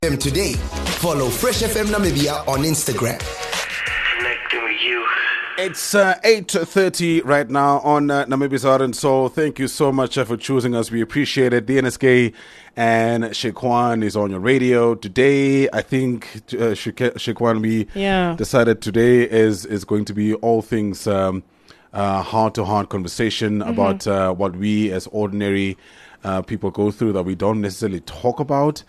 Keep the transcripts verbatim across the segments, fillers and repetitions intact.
Them today. Follow Fresh F M Namibia on Instagram. Connecting with you. It's uh, eight thirty right now on uh, Namibia's Heart and Soul. Thank you so much uh, for choosing us. We appreciate it. D N S K and Shekwan is on your radio. Today, I think uh, Shek- Shekwan, we yeah. decided today is, is going to be all things um, uh, heart-to-heart conversation mm-hmm. about uh, what we as ordinary uh, people go through that we don't necessarily talk about.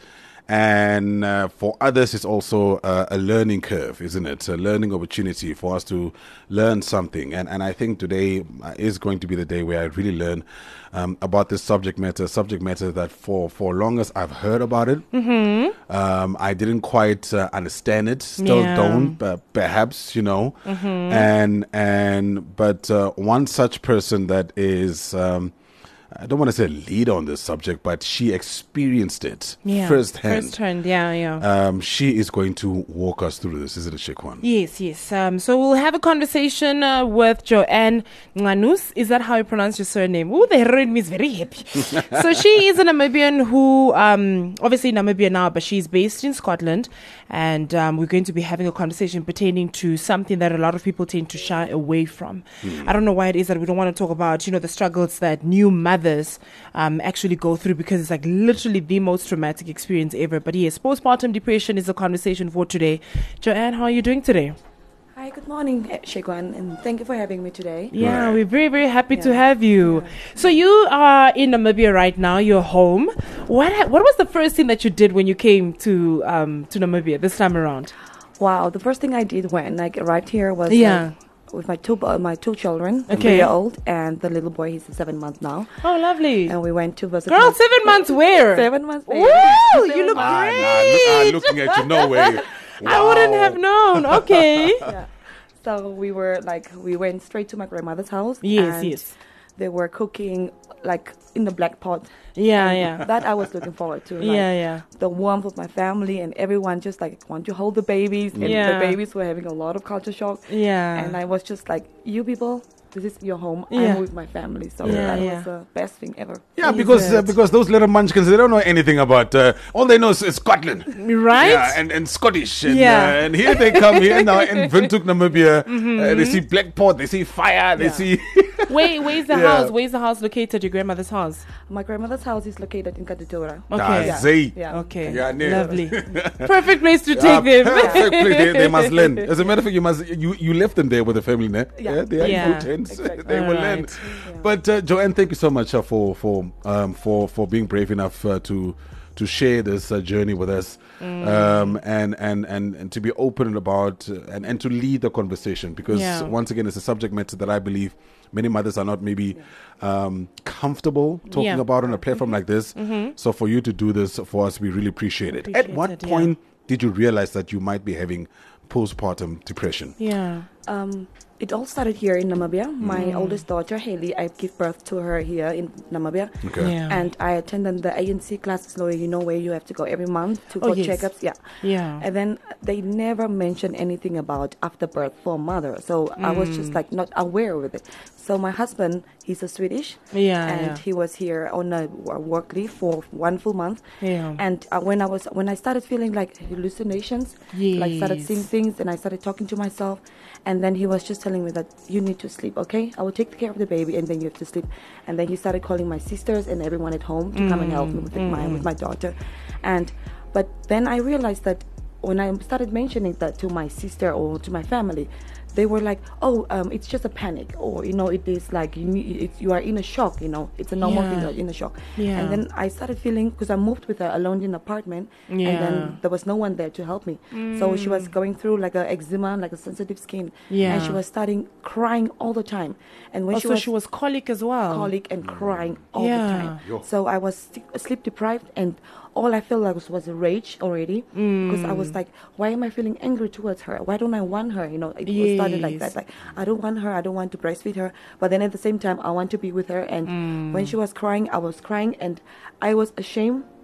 And uh, for others, it's also uh, a learning curve, isn't it? A learning opportunity for us to learn something. And and I think today is going to be the day where I really learn um, about this subject matter, subject matter that for, for long as I've heard about it, mm-hmm. um, I didn't quite uh, understand it. Still yeah. don't, but perhaps, you know. Mm-hmm. And, and but uh, one such person that is... Um, I don't want to say lead on this subject, but she experienced it yeah. firsthand. Firsthand, yeah, yeah. Um, she is going to walk us through this, isn't it, Shekwan? Yes, yes. Um, so we'll have a conversation uh, with Joanne Nganus. Is that how you pronounce your surname? Oh, the heroine is very happy. So she is a Namibian who, um, obviously Namibia now, but she's based in Scotland. And um, we're going to be having a conversation pertaining to something that a lot of people tend to shy away from. Mm. I don't know why it is that we don't want to talk about, you know, the struggles that new mothers um, actually go through, because it's like literally the most traumatic experience ever. But yes, postpartum depression is a conversation for today. Joanne, how are you doing today? Hi, good morning, Shekwan, and thank you for having me today. Yeah, right. We're very, very happy yeah. to have you. Yeah. So you are in Namibia right now. You're home. What ha- What was the first thing that you did when you came to um, to Namibia this time around? Wow, the first thing I did when I arrived here was yeah. like, with my two uh, my two children, okay. three year old, and the little boy. He's seven months now. Oh, lovely! And we went to visit. Girl, my seven months where? Seven months. Baby. Woo! You look ah, great. Nah, look, ah, looking at you, no way. Wow. I wouldn't have known. Okay. yeah. So we were like, we went straight to my grandmother's house. Yes, and yes. They were cooking like in the black pot. Yeah, and yeah. That I was looking forward to. Like, yeah, yeah. The warmth of my family and everyone just like want to hold the babies. And yeah. the babies were having a lot of culture shock. Yeah. And I was just like, you people, this is your home. Yeah. I'm with my family. So yeah, that yeah. was the best thing ever. Yeah, because uh, because those little munchkins, they don't know anything about, uh, all they know is, is Scotland. Right? Yeah, and, and Scottish. And, yeah. uh, and here they come here now in Windhoek, Namibia. Mm-hmm. Uh, they see Blackport, they see fire, they yeah. see... Where, where's the yeah. house? Where's the house located, your grandmother's house? My grandmother's house is located in Katutura. Okay. Yeah. Yeah. yeah. Okay. Yeah, no. Lovely. Perfect place to take yeah, them. Perfect place. They, they must learn. As a matter of fact, you must you, you left them there with the family, né? Yeah. yeah they are yeah. in good hands. Exactly. They All will right. learn. Yeah. But uh, Joanne, thank you so much uh, for for um, for for being brave enough uh, to to share this uh, journey with us, mm. um, and, and and and to be open about uh, and and to lead the conversation, because yeah. once again, it's a subject matter that I believe many mothers are not maybe um, comfortable talking yeah. about on a platform mm-hmm. like this. Mm-hmm. So for you to do this for us, we really appreciate it. Appreciate At what it, point yeah. did you realize that you might be having postpartum depression? Yeah. Um, it all started here in Namibia. Mm. My oldest daughter, Haley, I give birth to her here in Namibia. Okay. Yeah. And I attended the A N C classes, Lawyer, you know, where you have to go every month to oh, go yes. checkups. Yeah. Yeah. And then they never mentioned anything about after birth for mother. So mm. I was just like not aware of it. So my husband, he's a Swedish. Yeah. And yeah. he was here on a work leave for one full month. Yeah. And uh, when I was when I started feeling like hallucinations, yes. like started seeing things, and I started talking to myself. And then he was just telling me that you need to sleep, okay? I will take care of the baby, and then you have to sleep. And then he started calling my sisters and everyone at home to mm. come and help me with mm. my with my daughter. And but then I realized that when I started mentioning that to my sister or to my family, they were like, oh, um, it's just a panic, or, you know, it is like you, need, it, you are in a shock, you know, it's a normal yeah. thing, like in a shock. Yeah. And then I started feeling, because I moved with her alone in an apartment, yeah. and then there was no one there to help me. Mm. So she was going through like a eczema, like a sensitive skin, yeah. and she was starting crying all the time. And when oh, she so was she was colic as well. colic and crying all yeah. the time. Yo. So I was sleep deprived, and all I felt like was, was a rage already, because mm. I was like, why am I feeling angry towards her? Why don't I want her? You know, it yes. started like that. Like, I don't want her. I don't want to breastfeed her. But then at the same time, I want to be with her. And mm. when she was crying, I was crying, and I was ashamed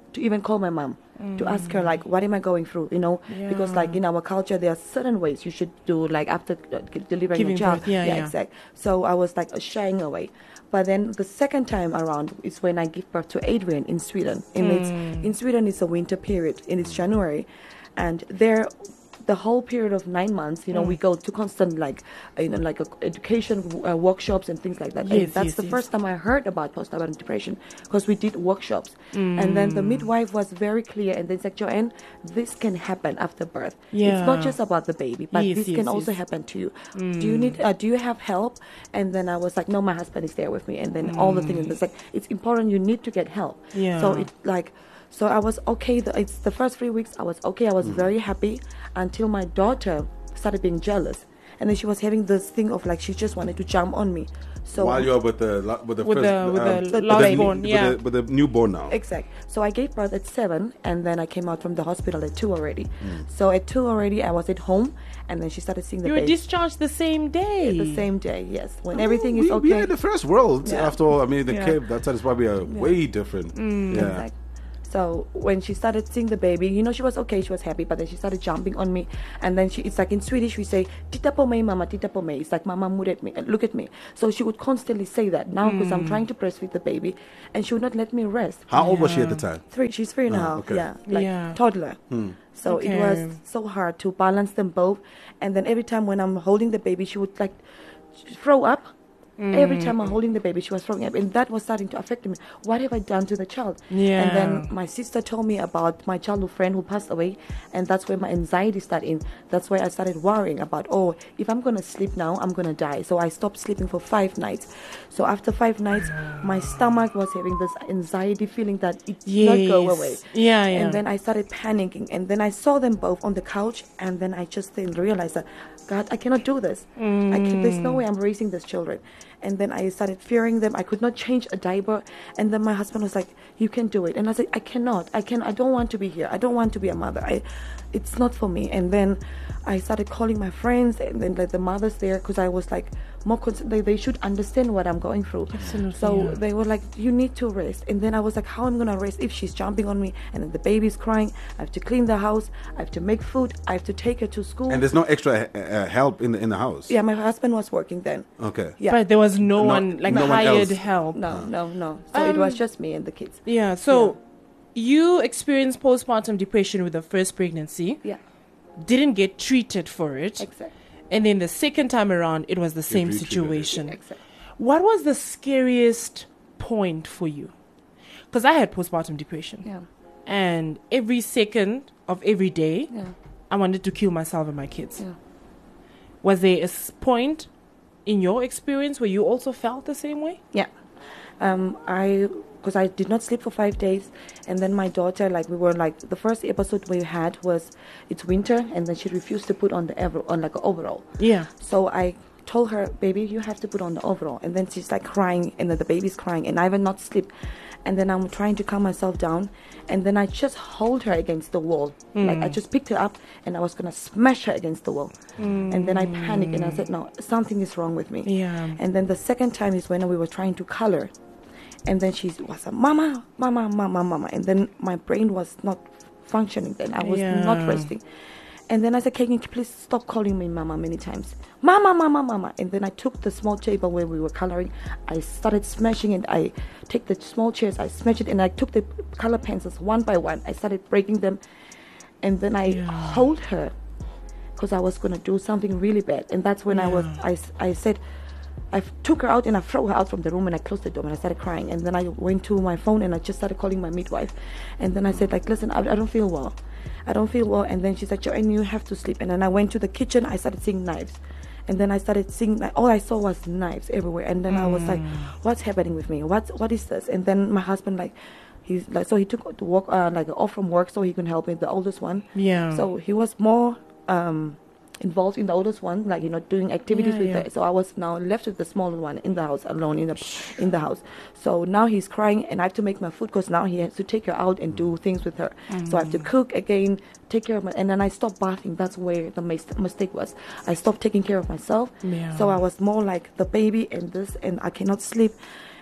to even call my mom to ask her like, what am I going through? You know, because like in our culture there are certain ways you should do like after uh, delivering Giving a child. birth, yeah, yeah. exact. So I was like shying away. But then the second time around is when I give birth to Adrian in Sweden. And it's in Sweden it's a winter period and it's January, and there the whole period of nine months, you know, we go to constant like, you know, like uh, education uh, workshops and things like that. Yes, and that's yes, the yes. first time I heard about postpartum depression because we did workshops. And then the midwife was very clear and then said, Joanne, this can happen after birth. Yeah. It's not just about the baby, but Yes, this yes, can also yes. happen to you. Do you need? Uh, do you have help? And then I was like, no, my husband is there with me. And then all the things. It's like it's important. You need to get help. Yeah. So it like. So I was okay. The, it's the first three weeks I was okay. I was very happy until my daughter started being jealous, and then she was having this thing of like she just wanted to jump on me. So While you're with the la- with the With first, the- with the um, The last the, born, with yeah. the, with the newborn now. Exact. So I gave birth at seven, and then I came out from the hospital at two already. So at two already, I was at home, and then she started seeing the You were baby. discharged the same day. The same day, yes. When everything is we, okay. We're in the first world, Yeah. after all. I mean, the Yeah. Cape, that's, that's why we are way different. Yeah. Exact. So when she started seeing the baby, you know, she was okay, she was happy, but then she started jumping on me, and then she, it's like in Swedish we say, "Titta på mig, mama, titta på mig." It's like, "Mama, look at me, look at me." So she would constantly say that now because I'm trying to breastfeed the baby, and she would not let me rest. How old was she at the time? Three, she's three and a Oh, half, okay. yeah, like Yeah. toddler. So it was Okay. so hard to balance them both, and then every time when I'm holding the baby, she would like throw up. Every time I'm holding the baby, she was throwing up, and that was starting to affect me. What have I done to the child? Yeah. And then my sister told me about my childhood friend who passed away, and that's where my anxiety started in. That's where I started worrying about, oh, if I'm gonna sleep now, I'm gonna die. So I stopped sleeping for five nights. So after five nights, my stomach was having this anxiety feeling that it did not go Yes. away. Yeah, yeah. And then I started panicking, and then I saw them both on the couch, and then I just then realized that, God, I cannot do this. I can, there's no way I'm raising these children. And then I started fearing them. I could not change a diaper. And then my husband was like, "You can do it." And I said, "I cannot. I can. I don't want to be here. I don't want to be a mother. I, it's not for me." And then I started calling my friends and then like the mothers there because I was like more concerned. They, they should understand what I'm going through. Absolutely, So yeah. they were like, "You need to rest." And then I was like, "How am I gonna rest if she's jumping on me and then the baby's crying? I have to clean the house. I have to make food. I have to take her to school." And there's no extra uh, uh, help in the in the house. yeah, my husband was working then. Okay. Yeah. But there was no, No- one like no one hired else. help. No, no, no. So it was just me and the kids. Yeah. So you experienced postpartum depression with the first pregnancy. Yeah, Didn't get treated for it. exactly. And then the second time around, it was the same retreated it. situation. Exactly. What was the scariest point for you? Because I had postpartum depression. Yeah, And every second of every day, yeah, I wanted to kill myself and my kids. yeah. Was there a s- point in your experience where you also felt the same way? Yeah. Um, I because I did not sleep for five days, and then my daughter, like we were like the first episode we had was it's winter, and then she refused to put on the ever on like an overall. Yeah. So I told her, "Baby, you have to put on the overall," and then she's like crying, and then the baby's crying, and I will not sleep. And then I'm trying to calm myself down, and then I just hold her against the wall. Like I just picked her up, and I was gonna smash her against the wall. And then I panicked, and I said, "No, something is wrong with me." Yeah. And then the second time is when we were trying to color, and then she was like, "Mama, mama, mama, mama," and then my brain was not functioning. Then I was Yeah. not resting. And then I said, "Can you please stop calling me mama many times? Mama, mama, mama." And then I took the small table where we were coloring. I started smashing it. I take the small chairs, I smashed it, and I took the color pencils one by one. I started breaking them. And then I Yeah. hold her because I was going to do something really bad. And that's when I was, I, s- I said, I f- took her out and I threw her out from the room and I closed the door and I started crying. And then I went to my phone and I just started calling my midwife. And then I said, like, "Listen, I, I don't feel well. I don't feel well." And then she said, "Joanne, you have to sleep." And then I went to the kitchen. I started seeing knives. And then I started seeing, like, all I saw was knives everywhere. And then I was like, "What's happening with me? What, what is this?" And then my husband, like, he's like, so he took to work, uh, like off from work so he can help me, the oldest one. Yeah. So he was more um, involved in the oldest one, like, you know, doing activities Yeah, with yeah. the, so I was now left with the smaller one in the house, alone in the in the house. So now he's crying and I have to make my food because now he has to take her out and do things with her. So I have to cook again, take care of my, and then I stopped bathing. That's where the mis- mistake was. I stopped taking care of myself. Yeah. So I was more like the baby and this, and I cannot sleep.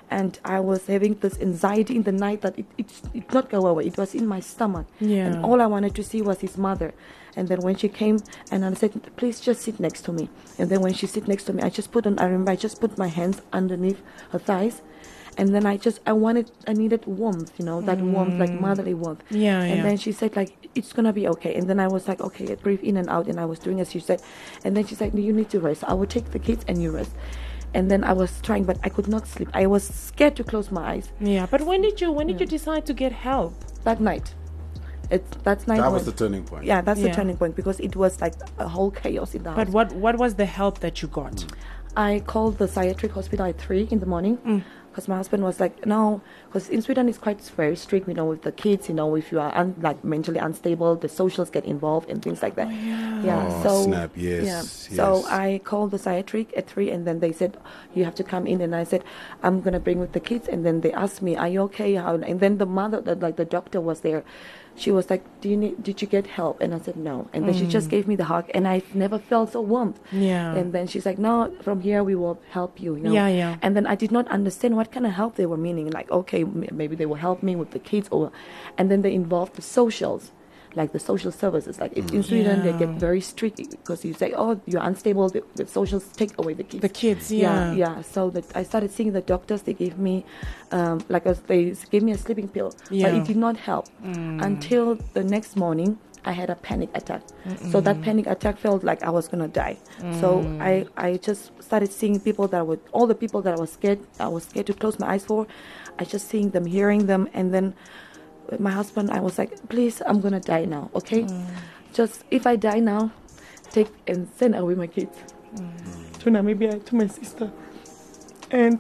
and I was having this anxiety in the night that it it it not go away. It was in my stomach, Yeah. and all I wanted to see was his mother. And then when she came, and I said, "Please just sit next to me." And then when she sit next to me, I just put on. I remember I just put my hands underneath her thighs, and then I just I wanted I needed warmth, you know, that warmth, like motherly warmth. Yeah, And yeah. then she said like, "It's gonna be okay." And then I was like, "Okay," breathe in and out, and I was doing as she said. And then she said, "You need to rest. I will take the kids and you rest." And then I was trying, but I could not sleep. I was scared to close my eyes Yeah, but when did you when did you decide to get help? that night. It's that's night. That was when- the turning point. Yeah, that's Yeah. the turning point because it was like a whole chaos in the house. But what what was the help that you got? I called the psychiatric hospital at three in the morning Mm. because my husband was like, no, because in Sweden it's quite very strict, you know, with the kids, you know, if you are un- like mentally unstable, the socials get involved and things like that. yeah. Oh, so snap, yes, yeah. yes. So I called the psychiatric at three, and then they said you have to come in, and I said I'm gonna bring with the kids, and then they asked me, are you okay? How? And then the mother, the, like the doctor was there. She was like, do you need, did you get help? And I said no. And then she just gave me the hug, and I never felt so warm. Yeah. And then she's like, no, from here we will help you. you know? Yeah, yeah. And then I did not understand what kind of help they were meaning. Like, okay, m- maybe they will help me with the kids, or, and then they involved the socials, like the social services. Like if in Sweden they get Yeah. very strict because you say, oh, you're unstable, the, the socials take away the kids. The kids, Yeah, yeah. yeah. So that I started seeing the doctors. They gave me, um, like a, they gave me a sleeping pill, Yeah. but it did not help until the next morning. I had a panic attack. So that panic attack felt like I was gonna die. So I, I just started seeing people that would, all the people that I was scared, I was scared to close my eyes for. I just seeing them, hearing them, and then my husband, I was like, please, I'm gonna die now, okay? Just if I die now, take and send away my kids to Namibia to my sister. And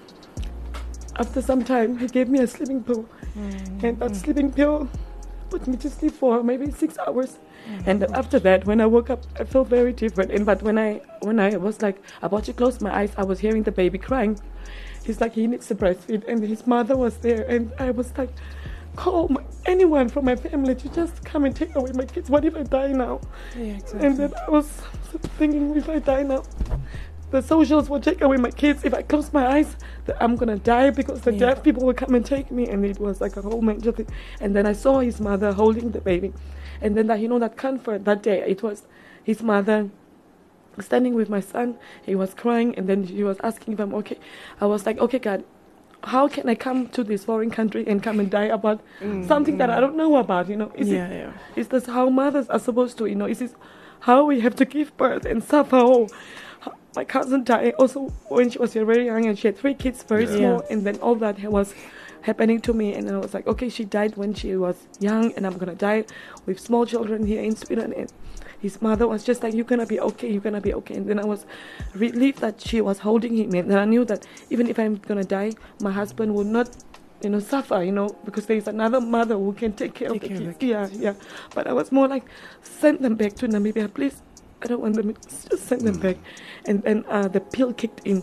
after some time, he gave me a sleeping pill, and that sleeping pill put me to sleep for maybe six hours. And after that, when I woke up, I felt very different. And but when I when I was like about to close my eyes, I was hearing the baby crying. He's like, he needs to breastfeed, and his mother was there, and I was like, call my, anyone from my family to just come and take away my kids. What if I die now? Yeah, exactly. And then I was thinking, if I die now, the socials will take away my kids. If I close my eyes, that I'm gonna die because the Yeah. deaf people will come and take me. And it was like a whole major thing. And then I saw his mother holding the baby, and then that, you know, that comfort that day, it was his mother standing with my son. He was crying, and then he was asking if I'm okay. I was like, okay, God, how can I come to this foreign country and come and die about something that I don't know about? You know, is Yeah, it, yeah. is this how mothers are supposed to? You know, is this how we have to give birth and suffer? Oh, how- my cousin died also when she was very young, and she had three kids, very Yeah. small, and then all that was happening to me, and I was like, okay, she died when she was young, and I'm gonna die with small children here in Sweden. And his mother was just like, you're gonna be okay, you're gonna be okay. And then I was relieved that she was holding him, and I knew that even if I'm gonna die, my husband would not, you know, suffer, you know, because there's another mother who can take care Take of the care of kids. the Yeah, yeah. But I was more like, send them back to Namibia, please. I don't want them, just send them back. And then uh, the pill kicked in.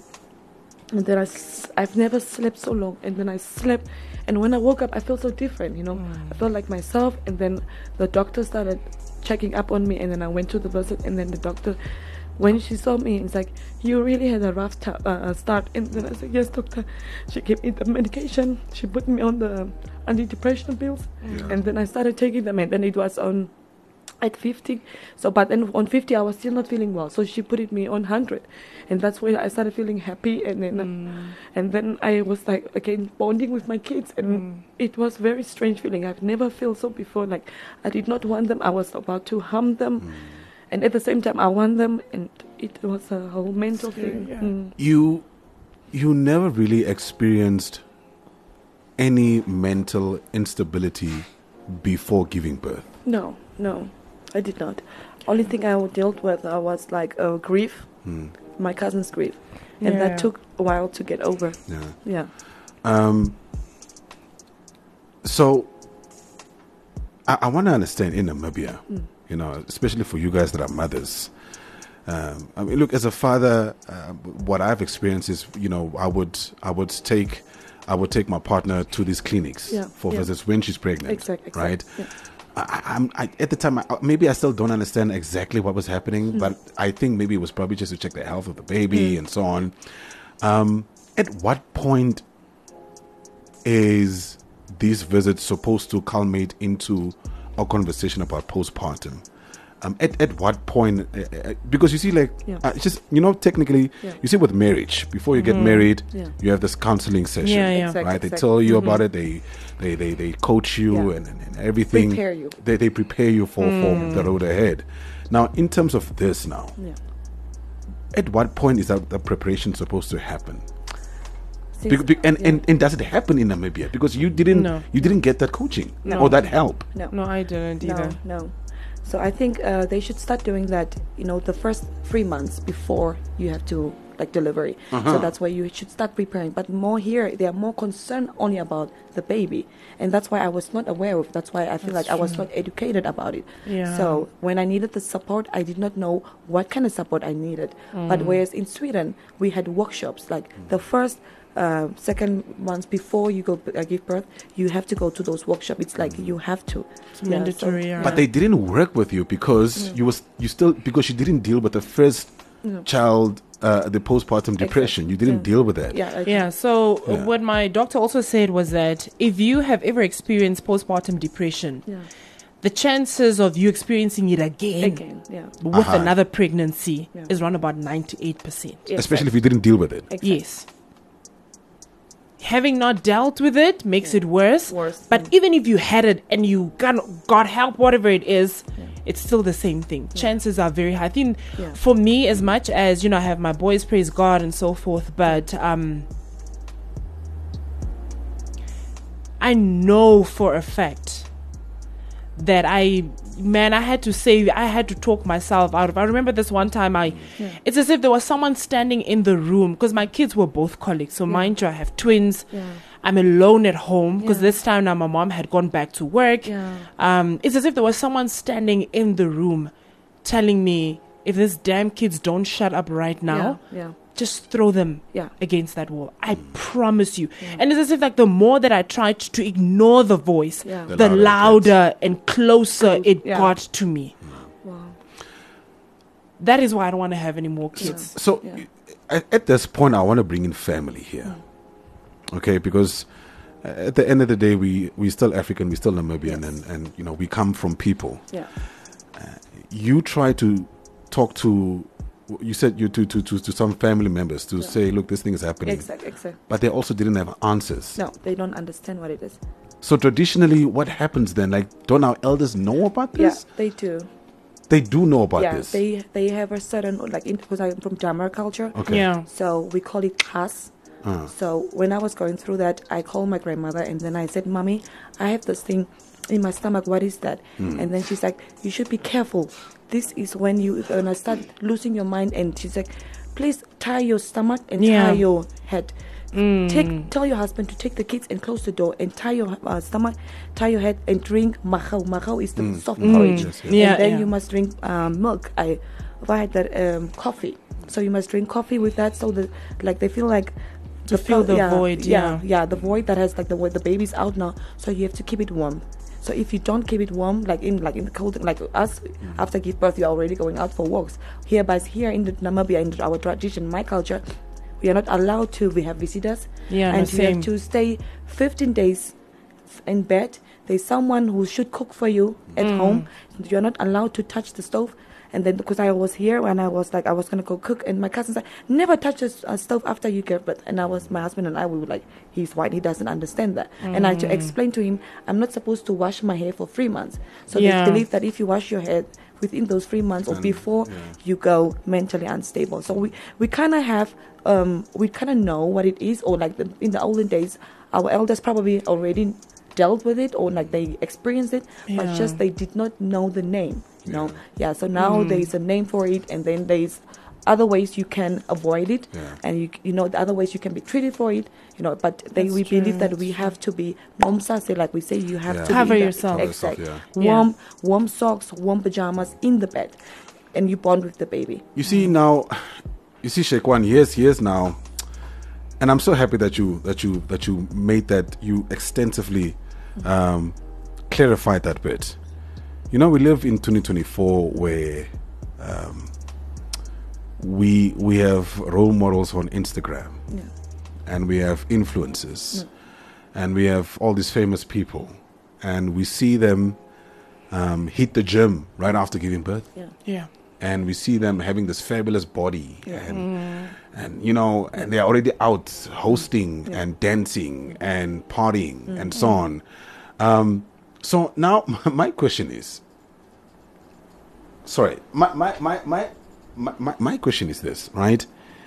And then I, s- I've never slept so long. And then I slept. And when I woke up, I felt so different, you know. I felt like myself. And then the doctor started checking up on me. And then I went to the visit. And then the doctor, when she saw me, it's like, you really had a rough t- uh, start. And then I said, yes, doctor. She gave me the medication. She put me on the antidepressant pills. Yeah. And then I started taking them. And then it was on at fifty. So, but then on fifty, I was still not feeling well. So she put it me on one hundred. And that's where I started feeling happy. And then, Mm. and then I was like, again, bonding with my kids. And Mm. it was very strange feeling. I've never felt so before. Like, I did not want them. I was about to harm them. And at the same time, I want them. And it was a whole mental Scary, thing. yeah. Mm. You, you never really experienced any mental instability before giving birth. No, no, I did not. Only thing I dealt with uh, was like uh, grief, Hmm. my cousin's grief. And Yeah. that took a while to get over. Yeah. Yeah. Um, so I, I want to understand in Namibia, you know, especially for you guys that are mothers. Um, I mean, look, as a father, uh, what I've experienced is, you know, I would, I would take, I would take my partner to these clinics Yeah, for yeah. visits when she's pregnant, Exact- exact, right? yeah. I, I'm I, at the time. I, maybe I still don't understand exactly what was happening, but I think maybe it was probably just to check the health of the baby and so on. Um, at what point is these visits supposed to culminate into a conversation about postpartum? Um, at, at what point, uh, uh, because you see, like, Yeah. uh, it's just, you know, technically, Yeah. you see with marriage, before you get married, Yeah. you have this counseling session, Yeah, yeah. Exact- right? They exact- tell you about it, they, they, they, they coach you Yeah. and, and, and everything. Prepare you. They, they prepare you for, for the road ahead. Now, in terms of this now, Yeah. at what point is that the preparation supposed to happen? Since- Be, be, and, yeah. and and does it happen in Namibia? Because you didn't No. you didn't get that coaching No. or that help. no. No, I didn't either. No, no. So I think uh, they should start doing that. You know, the first three months before you have to like delivery. So that's why you should start preparing. But more here, they are more concerned only about the baby, and that's why I was not aware of. That's why I feel That's like I was true. not educated about it. Yeah. So when I needed the support, I did not know what kind of support I needed. But whereas in Sweden, we had workshops like the first. Uh, second months before you go uh, give birth, you have to go to those workshops. It's like you have to. It's Yeah, so- mandatory. yeah. But they didn't work with you because you was you still because you didn't deal with the first child, uh, the postpartum depression. You didn't Yeah. deal with that. Yeah. I- Yeah, so uh, Yeah. what my doctor also said was that if you have ever experienced postpartum depression, Yeah. the chances of you experiencing it again, Again. Yeah. with Uh-huh. another pregnancy Yeah. is around about ninety-eight percent. Yes, Especially if you didn't deal with it. exactly. Yes. Having not dealt with it makes it worse. Worse, But yeah. even if you had it and you got, got help, whatever it is, it's still the same thing. Chances are very high. I think Yeah. for me, as much as, you know, I have my boys, praise God, and so forth, but um, I know for a fact that I, man, I had to say, I had to talk myself out of. I remember this one time I, it's as if there was someone standing in the room because my kids were both colics. So mind you, I have twins. Yeah. I'm alone at home because Yeah. this time now my mom had gone back to work. Yeah. Um, it's as if there was someone standing in the room telling me, if these damn kids don't shut up right now, Yeah. Yeah. just throw them Yeah. against that wall. I promise you. And it's as if like the more that I tried to ignore the voice, Yeah. The the, louder it louder and closer Close- it yeah. got to me. Wow. That is why I don't want to have any more kids. So Yeah. at, at this point, I want to bring in family here, okay? Because uh, at the end of the day, we we still African, we still Namibian, Yes. and and you know we come from people. Yeah. You try to talk to, you said you to to to, to some family members to say, look, this thing is happening, Exactly. Exactly. but they also didn't have answers. No, they don't understand what it is. So traditionally, what happens then? Like, don't our elders know about this? Yeah, they do. They do know about yeah, this. they they have a certain like in, because I'm from Jamar culture. Okay. Yeah. So we call it khas. Uh. So when I was going through that, I called my grandmother and then I said, "Mommy, I have this thing in my stomach. What is that?" And then she's like, "You should be careful. This is when you gonna start losing your mind." And she's like, "Please tie your stomach and Yeah. tie your head. Take tell your husband to take the kids and close the door and tie your uh, stomach, tie your head and drink mahau. Mahau is the soft porridge. Yes, yes. Yeah, and then yeah. you must drink um, milk. I, I had that um, coffee. So you must drink coffee with that, so that like they feel like To fill the yeah, void, yeah. yeah, the void that has like the the baby's out now. So you have to keep it warm. So if you don't keep it warm, like in like in the cold, like us, after give birth, you're already going out for walks. Here, but here in the Namibia, in our tradition, my culture, we are not allowed to. We have visitors, Yeah, no, and you same. have to stay fifteen days in bed. There's someone who should cook for you at Mm. home. You're not allowed to touch the stove. And then because I was here when I was like I was gonna go cook, and my cousin said, "Never touch the s- uh, stove after you give birth." And I was my husband and I we were like, "He's white, he doesn't understand that." And I had to Mm. explain to him, "I'm not supposed to wash my hair for three months." So Yeah. they believe that if you wash your hair within those three months or Then, before, yeah. you go mentally unstable. So we we kind of have um we kind of know what it is, or like the, in the olden days, our elders probably already dealt with it or like they experienced it, but Yeah. just they did not know the name. You know, yeah. So now there is a name for it, and then there's other ways you can avoid it, Yeah. and you you know the other ways you can be treated for it. You know, but they That's we true, believe that that's we have to be say like we say you have Yeah. to Cover be in the- yourself. Cover yourself, Exact. yeah. Yeah. Warm warm socks, warm pajamas in the bed, and you bond with the baby. You see now, you see, Shekwan, here's here's now, and I'm so happy that you that you that you made that you extensively um, clarified that bit. You know, we live in twenty twenty-four where um, we we have role models on Instagram Yeah. and we have influencers, and we have all these famous people, and we see them um, hit the gym right after giving birth. Yeah. Yeah. And we see them having this fabulous body, Yeah. and and you know, and they're already out hosting Yeah. and dancing and partying Mm. and so on. Um, so now my question is, sorry, my my my my my, my, my question is this, right?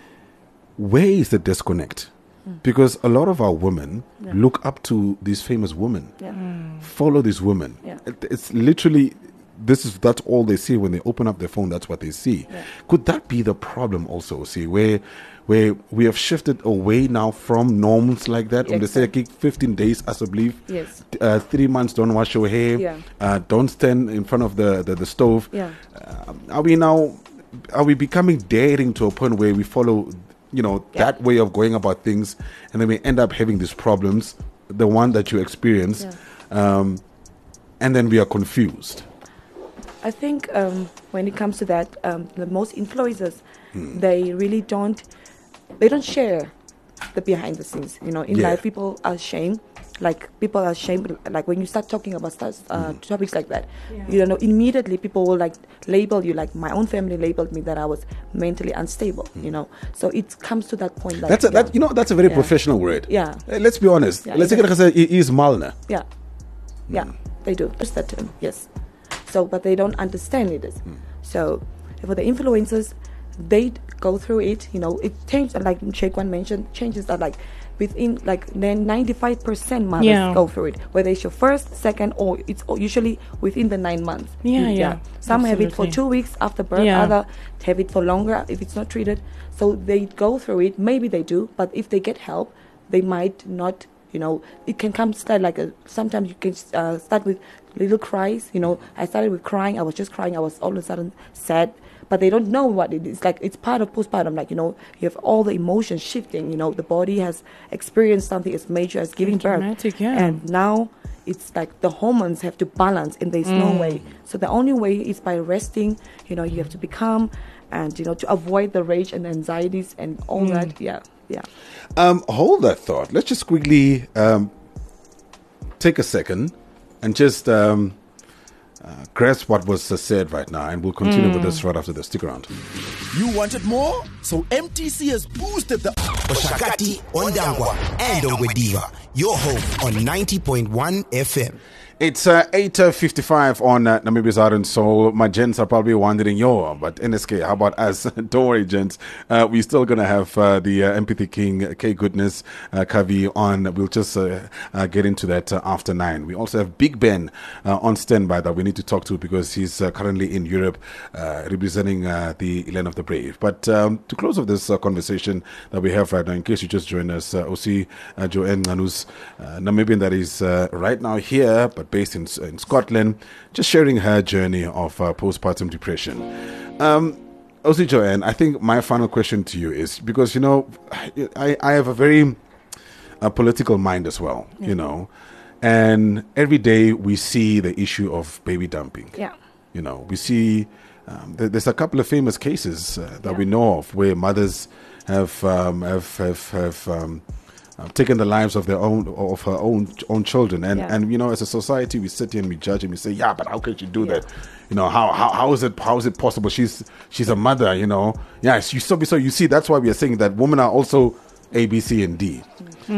Where is the disconnect? Because a lot of our women Yeah. look up to these famous women, Yeah. follow these women. Yeah. It- It's literally, this is that's all they see when they open up their phone. That's what they see. Yeah. Could that be the problem also? See, where where we have shifted away now from norms like that. On the say, Exactly. fifteen days, as I believe. Yes. Uh, three months, don't wash your hair. Yeah. Uh, don't stand in front of the the, the stove. Yeah. Uh, are we now? Are we becoming daring to a point where we follow, you know, Yeah. that way of going about things, and then we end up having these problems, the one that you experience, um, and then we are confused. I think um, when it comes to that, um, the most influencers, Hmm. they really don't, they don't share the behind the scenes. You know, in Yeah. life, people are ashamed. Like people are ashamed. Like when you start talking about stuff, uh, Hmm. topics like that, you know, immediately people will like label you. Like my own family labeled me that I was mentally unstable. You know, so it comes to that point. Like, Hmm. That's a, yeah, that you know that's a very Yeah. professional word. Yeah. Uh, Let's be honest. Yeah, Let's yeah. say that it is malna. yeah, yeah, Hmm. they do. That's that term. Yes. So, but they don't understand it. Is. Hmm. So, for the influencers, they go through it. You know, it changes. Like Sheikh One mentioned, changes are like within like then ninety-five percent mothers Yeah. go through it, whether it's your first, second, or it's usually within the nine months. Yeah, yeah, Some have it for absolutely. two weeks after birth. Yeah. Other have it for longer if it's not treated. So they go through it. Maybe they do, but if they get help, they might not. You know, it can come start like a, sometimes you can uh, start with little cries. You know, I started with crying. I was just crying. I was all of a sudden sad, but they don't know what it is. Like it's part of postpartum. Like, you know, you have all the emotions shifting. You know, the body has experienced something as major as giving birth, Traumatic, yeah. and now it's like the hormones have to balance, and there's no way. So the only way is by resting. You know, you have to be calm, and you know, to avoid the rage and anxieties and all that. Yeah, yeah. Um, hold that thought. Let's just quickly um, take a second and just um, uh, grasp what was uh, said right now, and we'll continue with this right after this. Stick around. You wanted more? So M T C has boosted the Oshakati, Ondangwa, and Ongwediva. Your home on ninety point one F M. It's uh, eight fifty-five on uh, Namibia's Art and Soul. My gents are probably wondering, yo, but N S K, how about us? Don't worry, gents. Uh, we're still going to have uh, the uh, Empathy King, K Goodness, uh, Kavi on. We'll just uh, uh, get into that uh, after nine. We also have Big Ben uh, on standby that we need to talk to because he's uh, currently in Europe uh, representing uh, the Land of the Brave. But um, to close off this uh, conversation that we have right now, in case you just joined us, uh, O C uh, Joanne Nganus, uh, Namibian that is uh, right now here, but based in, in Scotland, just sharing her journey of uh, postpartum depression. Um, O C Joanne, I think my final question to you is, because, you know, I, I have a very uh, political mind as well, you know, and every day we see the issue of baby dumping. Yeah. You know, we see um, th- there's a couple of famous cases uh, that Yeah. we know of where mothers have um, have have, have um, uh, taken the lives of their own of her own own children, and Yeah. and you know, as a society, we sit here and we judge and we say, yeah, but how can she do Yeah. that? You know, how how how is it how is it possible? She's she's a mother, you know. Yeah, you so so you see, that's why we are saying that women are also A, B, C, and D.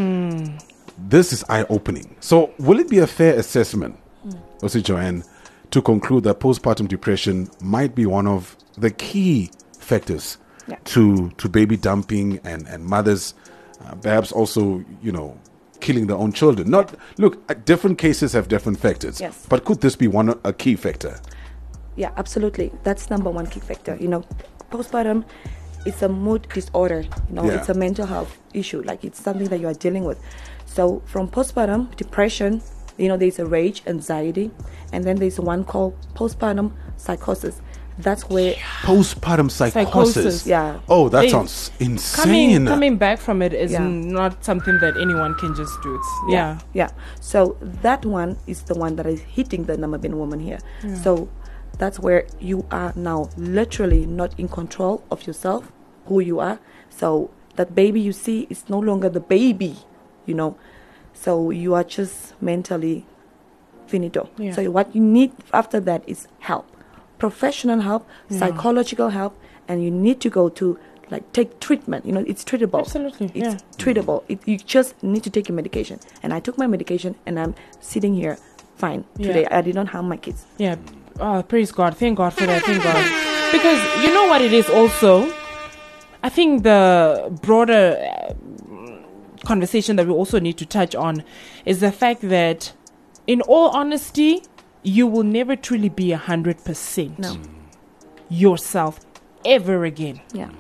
This is eye opening. So, will it be a fair assessment, also Joanne, to conclude that postpartum depression might be one of the key factors Yeah. to to baby dumping and and mothers uh, perhaps also, you know, killing their own children? Not look, uh, different cases have different factors. Yes. But could this be one a key factor? Yeah, absolutely. That's number one key factor. You know, postpartum is a mood disorder. You know, Yeah. it's a mental health issue. Like it's something that you are dealing with. So from postpartum depression, you know, there's a rage, anxiety, and then there's one called postpartum psychosis. That's where Postpartum psychosis. Psychosis. Yeah. Oh, that Hey, sounds insane. Coming coming back from it is Yeah. not something that anyone can just do. It's, yeah. yeah. So that one is the one that is hitting the Namibian woman here. So that's where you are now literally not in control of yourself, who you are. So that baby you see is no longer the baby, you know. So you are just mentally finito. Yeah. So what you need after that is help, professional help, psychological help, and you need to go to like take treatment. You know, it's treatable. Absolutely, it's yeah. treatable. It, you just need to take your medication. And I took my medication, and I'm sitting here fine Yeah. today. I did not harm my kids. Yeah. Oh, praise God. Thank God for that. Thank God. Because you know what it is also? I think the broader uh, conversation that we also need to touch on is the fact that, in all honesty, you will never truly be one hundred percent No. yourself ever again. Yeah.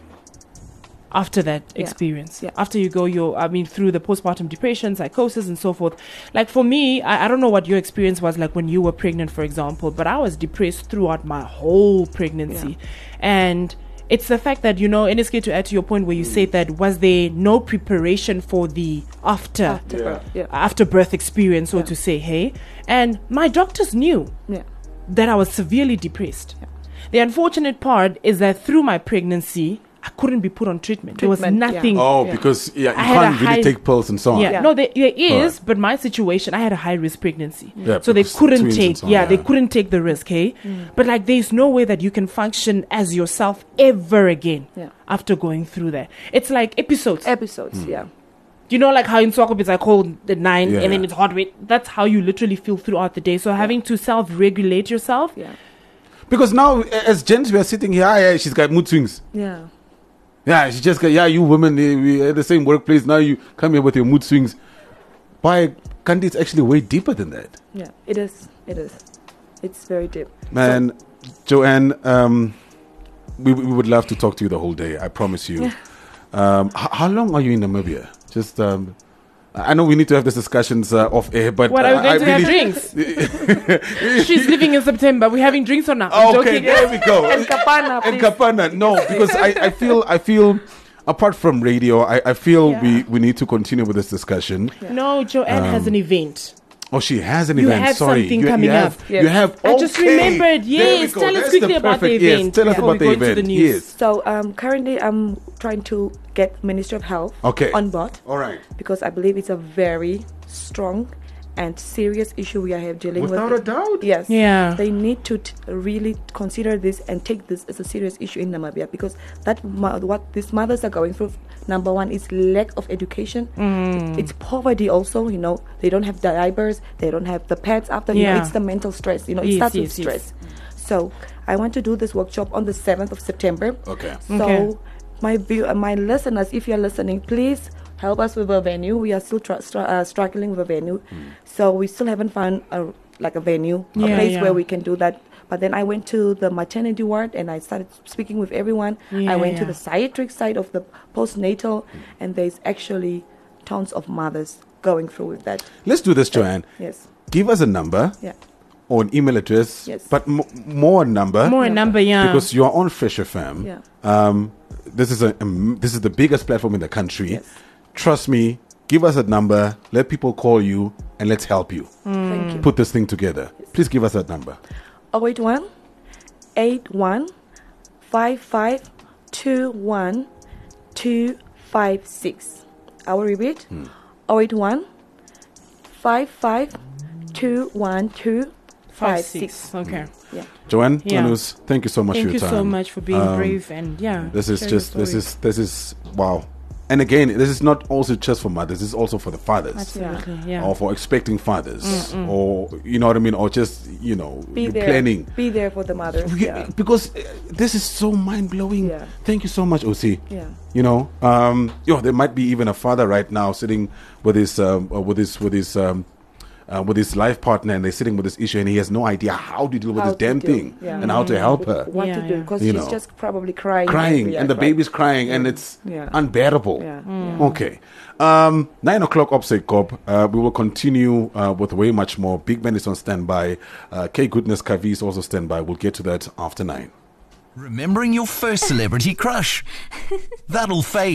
After that Yeah. experience, Yeah. after you go your I mean through the postpartum depression, psychosis, and so forth. Like for me, I, I don't know what your experience was like when you were pregnant, for example, but I was depressed throughout my whole pregnancy. And it's the fact that, you know, and it's good to add to your point where you said that was there no preparation for the after After birth. Yeah. after birth experience, so Yeah. to say, hey? And my doctors knew Yeah. that I was severely depressed. The unfortunate part is that through my pregnancy, I couldn't be put on treatment. There was Treatment, yeah. nothing. Oh, Yeah. because yeah, you I had a can't really high- take pills and so on. Yeah, Yeah. no, there, there is, Alright. but my situation, I had a high risk pregnancy, Yeah, so they because couldn't twins and take. so on, yeah, they yeah. couldn't take the risk. Hey, but like, there's no way that you can function as yourself ever again Yeah. after going through that. It's like episodes. Episodes. Yeah. You know, like how in Swakop it's like cold at nine Yeah, and then yeah. it's hot. Wait, that's how you literally feel throughout the day. So having to self-regulate yourself. Yeah. Because now, as gents, we are sitting here. Ah, yeah, she's got mood swings. Yeah. Yeah, she just got. Yeah, you women, eh, we at the same workplace. Now you come here with your mood swings. Why can't it's actually way deeper than that? Yeah. It is. It is. It's very deep. Man, Joanne, um, we, we would love to talk to you the whole day. I promise you. um, h- how long are you in Namibia? Just, um, I know we need to have these discussions uh, off air, but What uh, are we going I to really, have drinks? She's leaving in September. We're having drinks or not? I'm Okay, joking. there we go. And Kapana, And please. Kapana, no, because I, I feel, I feel, apart from radio, I, I feel Yeah. we, we need to continue with this discussion. No, Joanne has an event. Oh, she has an You event. have Sorry, something you, you coming have, up. Yes. You have. I just okay. remembered. There we Yes, go. tell us That's quickly the about the perfect- yes, event tell us before about the we go into event. the news. Yes. So um, currently, I'm trying to get Ministry of Health Okay. on board All right. because I believe it's a very strong and serious issue we are have dealing Without with. a doubt. Yes. Yeah. They need to t- really consider this and take this as a serious issue in Namibia because that mo- what these mothers are going through. Number one is lack of education. Mm. It's poverty also. You know, they don't have diapers. They don't have the pads after. You know, Yeah. it's the mental stress. You know, it Yes, starts yes, with yes. stress. So I want to do this workshop on the seventh of September. Okay. So Okay. my view, uh, my listeners, if you're listening, please help us with a venue. We are still tr- str- uh, struggling with a venue, so we still haven't found a like a venue, a Yeah, place yeah. where we can do that. But then I went to the maternity ward and I started speaking with everyone. Yeah, I went to yeah. the psychiatric side of the postnatal, and there's actually tons of mothers going through with that. Let's do this, Joanne. Yes, Give us a number yeah, or an email address. Yes. But m- more a number. More a number, yeah. Because you are on Fresh F M. Yeah. Um, this is a um, this is the biggest platform in the country. Yes. Trust me. Give us a number. Let people call you, and let's help you thank you. put this thing together. Please give us that number. oh eight one, eight one, five five, two one, two five six. I will repeat. oh eight one, five five, two one, two five six. Okay. Yeah. Joanne, Yeah. Manus, thank you so much Thank for you your time. so much for being Um, brave and yeah. This is sharing your just this story. is this is wow. And again, this is not also just for mothers. This is also for the fathers. Absolutely, yeah. Or for expecting fathers, or you know what I mean, or just you know Be there. planning. Be there for the mothers. We- Yeah. Because uh, this is so mind blowing. Yeah. Thank you so much, O C. Yeah. You know, um, yo, there might be even a father right now sitting with his um, uh, with his with his um, uh, with his life partner, and they're sitting with this issue, and he has no idea how to deal with How this to damn deal. thing Yeah. and how to help her. What Yeah, to do? yeah. Because You she's know. just probably crying. Crying, every and the hour. baby's crying, and it's Yeah. unbearable. Yeah. Okay. Um, nine o'clock Upside Cop. Uh, we will continue uh, with way much more. Big Ben is on standby. Uh, K Goodness Kavi is also standby. We'll get to that after nine. Remembering your first celebrity crush? That'll fade.